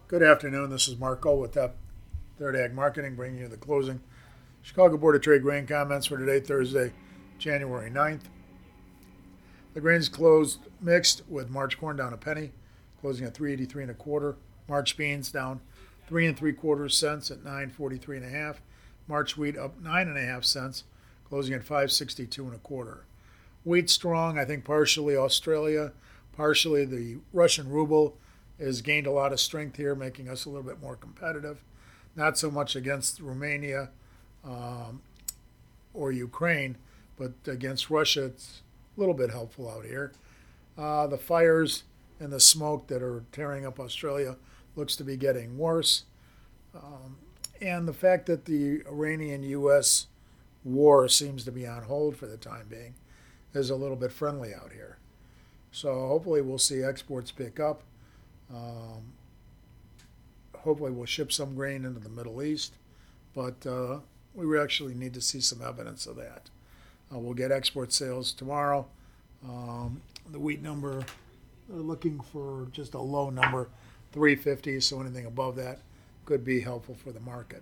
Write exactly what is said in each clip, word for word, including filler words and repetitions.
Good afternoon. This is Marco with uh, Third Ag Marketing, bringing you the closing Chicago Board of Trade grain comments for today, Thursday, January ninth. The grains closed mixed with March corn down a penny, closing at three eighty-three and a quarter. March beans down three and three quarters cents at nine forty-three and a half. March wheat up nine and a half cents, closing at five sixty-two and a quarter. Wheat strong, I think partially Australia, partially the Russian ruble has gained a lot of strength here, making us a little bit more competitive. Not so much against Romania um, or Ukraine, but against Russia, it's a little bit helpful out here. Uh, the fires and the smoke that are tearing up Australia looks to be getting worse. Um, and the fact that the Iranian-U S war seems to be on hold for the time being is a little bit friendly out here. So hopefully we'll see exports pick up. Um, hopefully we'll ship some grain into the Middle East, but uh, we actually need to see some evidence of that. Uh, we'll get export sales tomorrow. Um, the wheat number, they're looking for just a low number, three fifty, so anything above that could be helpful for the market.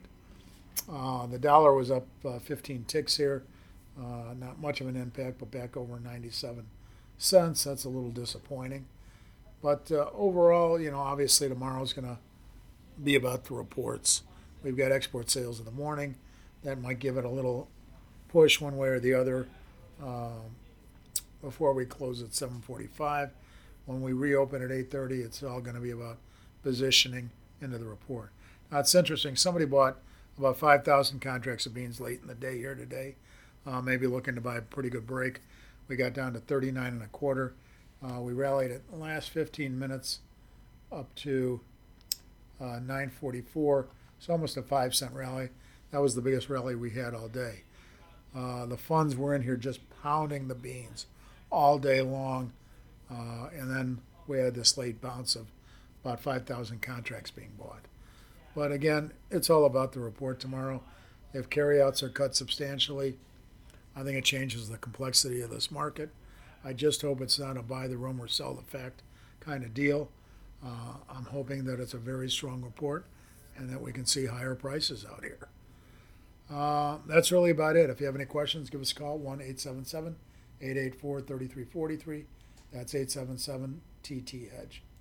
Uh, the dollar was up uh, fifteen ticks here. Uh, not much of an impact, but back over ninety-seven cents. That's a little disappointing. But uh, overall, you know, obviously tomorrow's going to be about the reports. We've got export sales in the morning. That might give it a little push one way or the other um, before we close at seven forty-five. When we reopen at eight thirty, it's all going to be about positioning into the report. Now, it's interesting. Somebody bought about five thousand contracts of beans late in the day here today, uh, maybe looking to buy a pretty good break. We got down to thirty-nine and a quarter. Uh, we rallied at the last fifteen minutes up to uh, nine forty-four. It's almost a five cent rally. That was the biggest rally we had all day. Uh, the funds were in here just pounding the beans all day long. Uh, and then we had this late bounce of about five thousand contracts being bought. But again, it's all about the report tomorrow. If carryouts are cut substantially, I think it changes the complexity of this market. I just hope it's not a buy the rumor, sell the fact kind of deal. Uh, I'm hoping that it's a very strong report and that we can see higher prices out here. Uh, that's really about it. If you have any questions, give us a call, one eight seven seven, eight eight four, three three four three. That's eight seven seven T T Edge.